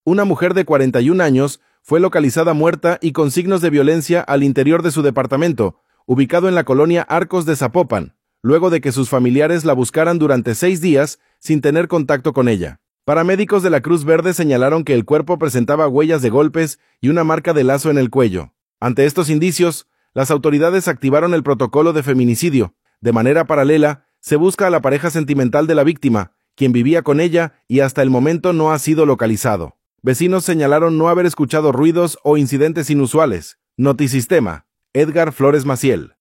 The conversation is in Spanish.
una mujer de 41 años fue localizada muerta y con signos de violencia al interior de su departamento, ubicado en la colonia Arcos de Zapopan, luego de que sus familiares la buscaran durante 6 días sin tener contacto con ella. Paramédicos de la Cruz Verde señalaron que el cuerpo presentaba huellas de golpes y una marca de lazo en el cuello. Ante estos indicios, las autoridades activaron el protocolo de feminicidio. De manera paralela, se busca a la pareja sentimental de la víctima, quien vivía con ella y hasta el momento no ha sido localizado. Vecinos señalaron no haber escuchado ruidos o incidentes inusuales. Notisistema, Edgar Flores Maciel.